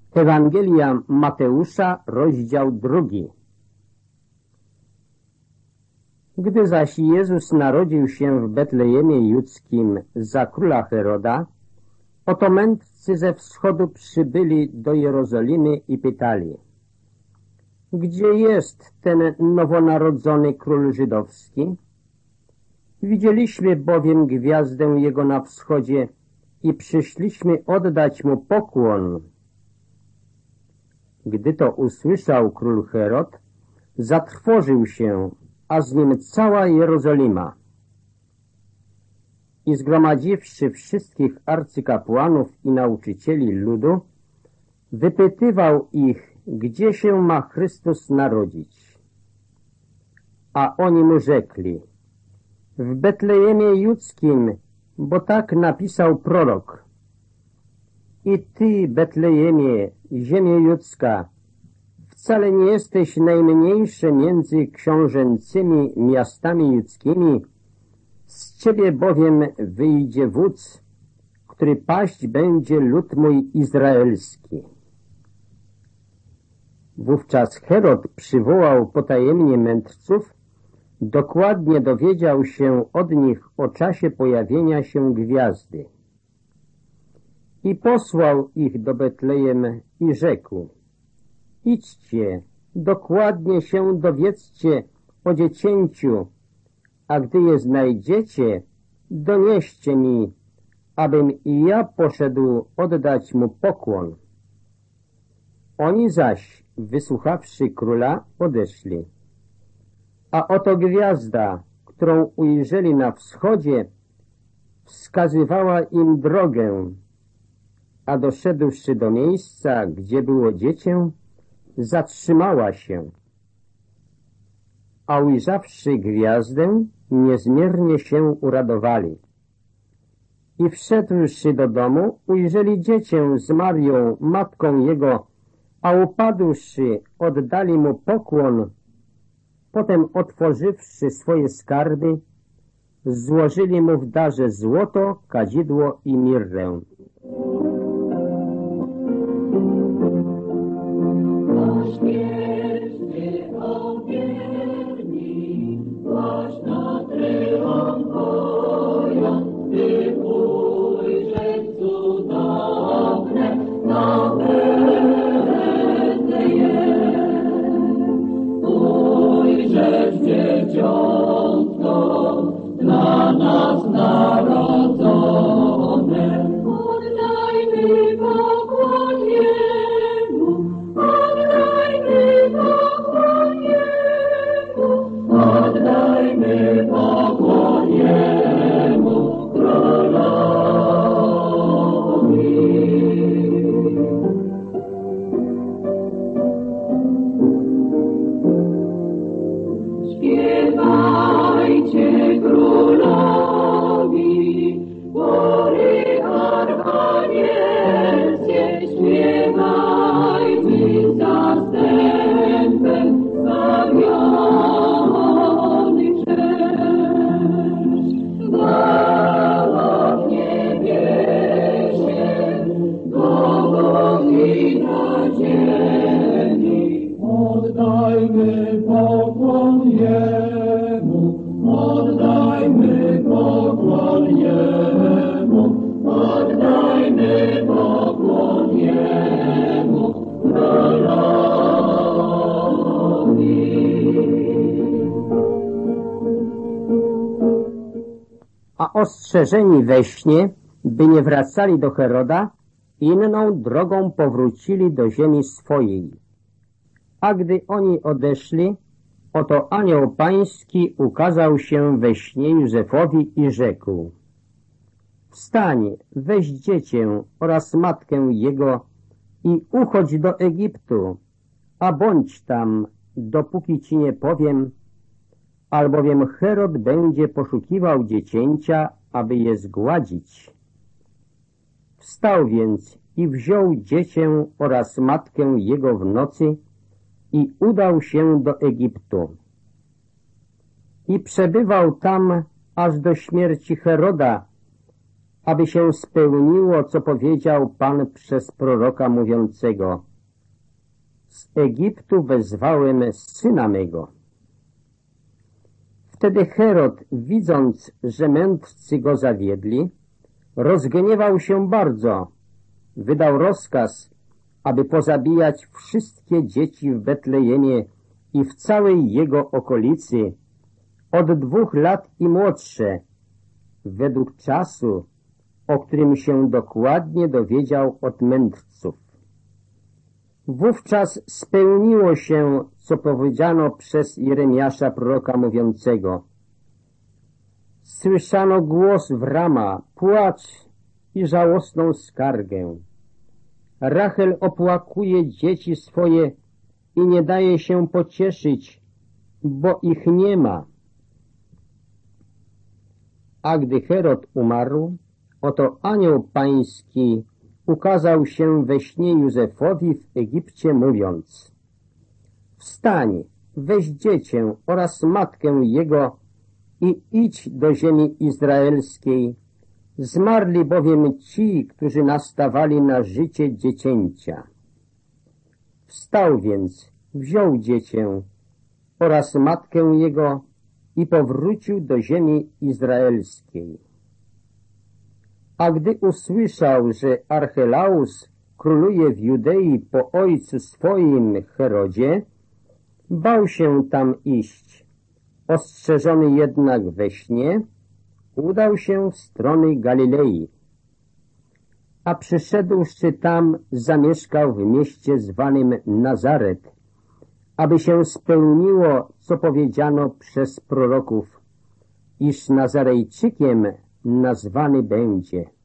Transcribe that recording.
Ewangelia Mateusza, rozdział 2. Gdy zaś Jezus narodził się w Betlejemie Judzkim za króla Heroda, oto mędrcy ze wschodu przybyli do Jerozolimy i pytali: gdzie jest ten nowonarodzony król żydowski? Widzieliśmy bowiem gwiazdę jego na wschodzie i przyszliśmy oddać mu pokłon. Gdy to usłyszał król Herod, zatrwożył się, a z nim cała Jerozolima. I zgromadziwszy wszystkich arcykapłanów i nauczycieli ludu, wypytywał ich, gdzie się ma Chrystus narodzić. A oni mu rzekli: w Betlejemie Judzkim, bo tak napisał prorok: i ty, Betlejemie, ziemio judzka, wcale nie jesteś najmniejsze między książęcymi miastami judzkimi, z ciebie bowiem wyjdzie wódz, który paść będzie lud mój izraelski. Wówczas Herod przywołał potajemnie mędrców, dokładnie dowiedział się od nich o czasie pojawienia się gwiazdy. I posłał ich do Betlejem i rzekł: idźcie, dokładnie się dowiedzcie o dziecięciu, a gdy je znajdziecie, donieście mi, abym i ja poszedł oddać mu pokłon. Oni zaś, wysłuchawszy króla, odeszli. A oto gwiazda, którą ujrzeli na wschodzie, wskazywała im drogę, a doszedłszy do miejsca, gdzie było dziecię, zatrzymała się. A ujrzawszy gwiazdę, niezmiernie się uradowali. I wszedłszy do domu, ujrzeli dziecię z Marią, matką jego, a upadłszy, oddali mu pokłon. Potem, otworzywszy swoje skarby, złożyli mu w darze złoto, kadzidło i mirrę. Dla nas narodzone, oddajmy pokłon Jemu, oddajmy pokłon Jemu, oddajmy pokłon Jemu, królowi. Śpiewajcie królowi, chóry archanielskie, śpiewajmy zastępem zbawiony cześć. Chwała w niebiesie, Bogom i na ziemi, oddajmy pokłon Jemu, oddajmy pokłon Jemu, oddajmy pokłon Jemu, królowi. A ostrzeżeni we śnie, by nie wracali do Heroda, inną drogą powrócili do ziemi swojej. A gdy oni odeszli, oto anioł pański ukazał się we śnie Józefowi i rzekł: wstań, weź dziecię oraz matkę jego i uchodź do Egiptu, a bądź tam, dopóki ci nie powiem, albowiem Herod będzie poszukiwał dziecięcia, aby je zgładzić. Wstał więc i wziął dziecię oraz matkę jego w nocy i udał się do Egiptu. I przebywał tam aż do śmierci Heroda, aby się spełniło, co powiedział Pan przez proroka mówiącego: z Egiptu wezwałem syna mego. Wtedy Herod, widząc, że mędrcy go zawiedli, rozgniewał się bardzo. Wydał rozkaz, aby pozabijać wszystkie dzieci w Betlejemie i w całej jego okolicy, od 2 lat i młodsze, według czasu, o którym się dokładnie dowiedział od mędrców. Wówczas spełniło się, co powiedziano przez Jeremiasza proroka mówiącego: słyszano głos w Rama, płacz i żałosną skargę. Rachel opłakuje dzieci swoje i nie daje się pocieszyć, bo ich nie ma. A gdy Herod umarł, oto anioł pański ukazał się we śnie Józefowi w Egipcie, mówiąc: wstań, weź dziecię oraz matkę jego i idź do ziemi izraelskiej. Zmarli bowiem ci, którzy nastawali na życie dziecięcia. Wstał więc, wziął dziecię oraz matkę jego i powrócił do ziemi izraelskiej. A gdy usłyszał, że Archelaus króluje w Judei po ojcu swoim Herodzie, bał się tam iść. Ostrzeżony jednak we śnie, udał się w strony Galilei. A przyszedłszy tam, zamieszkał w mieście zwanym Nazaret, aby się spełniło, co powiedziano przez proroków, iż Nazarejczykiem nazwany będzie.